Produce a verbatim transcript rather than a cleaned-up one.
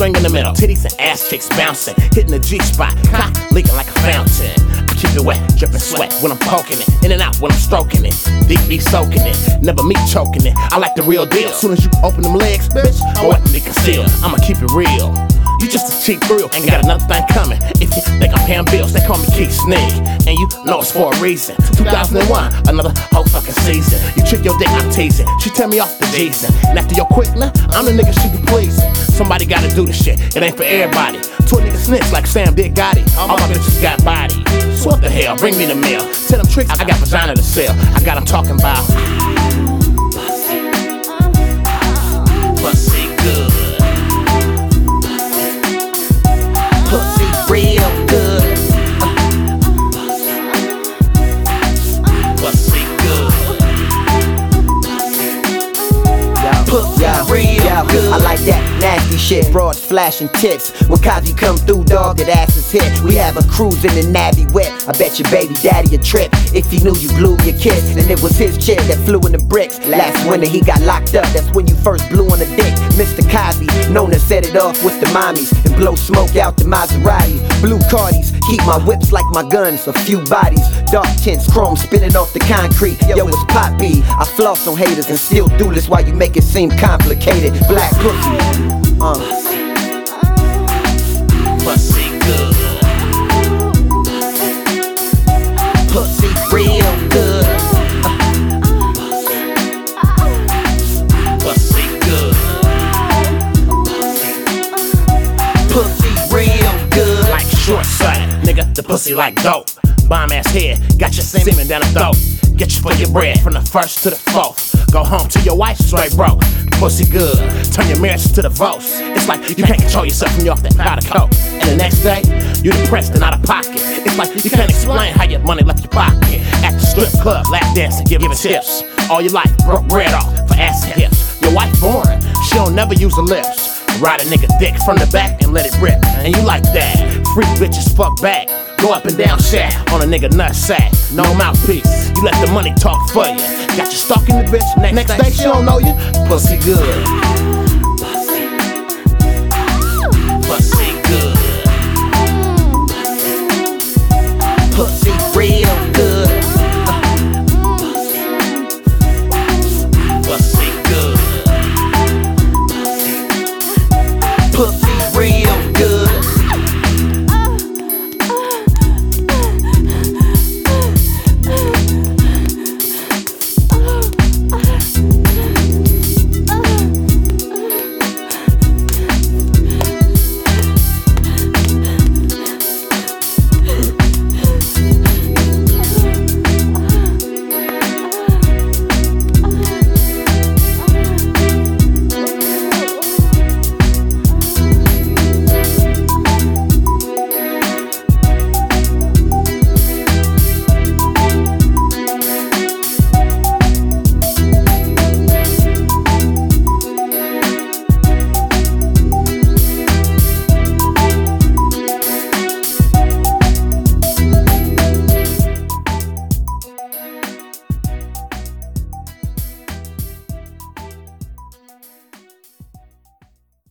string in the middle, titties and ass cheeks bouncing, hitting the G-spot, cock leaking like a fountain. Keep it wet, dripping sweat when I'm poking it, in and out when I'm stroking it, deep be soaking it, never me choking it. I like the real deal. Soon as you open them legs, bitch, I want me concealed. I'ma keep it real. You just a cheap thrill, ain't got another thing coming. If you think I'm paying bills, they call me Keith Sneak, and you know it's for a reason. two thousand one, another whole fucking season. You trick your dick, I'm teasing. She tell me off the Jason, and after your quickness, I'm the nigga she be pleasing. Somebody gotta do this shit, it ain't for everybody. Two niggas snitch like Sam Dick Gotti. All my bitches got body. So what the hell, bring me the mail. Tell them tricks, I got vagina to sell. I got them talking about pussy good, pussy real good, pussy good, pussy real good. I like that nasty shit, broads flashing tips. When Kazi come through, dog, that ass is hit. We have a cruise in the Navy whip. I bet your baby daddy a trip. If he knew you blew me a kiss, and it was his chick that flew in the bricks. Last winter he got locked up, that's when you first blew on the dick. Mister Kazi, known to set it off with the mommies and blow smoke out the Maserati. Blue Cardis, keep my whips like my guns. A few bodies, dark tints, chrome spinning off the concrete. Yo, it's Pop B. I floss on haters and still do this while you make it seem complicated. Black pussy, uh. Pussy good, pussy real good, pussy good, pussy real good. Like short sighted, nigga, the pussy like dope. Bomb ass head, got your semen down the throat. Get you for your bread from the first to the fourth. Go home to your wife straight broke. Pussy good, turn your marriage to divorce. It's like you can't control yourself when you're off that powder coat. And the next day, you depressed and out of pocket. It's like you can't explain how your money left your pocket. At the strip club, lap dancing, giving tips. All your life, broke bread off for ass and hips. Your wife boring, she don't never use her lips. Ride a nigga dick from the back and let it rip. And you like that, freak bitches fuck back. Go up and down shaft on a nigga nut sack. No mouthpiece, you let the money talk for you. Got you stalking the bitch, next, next day she don't know you. Pussy good.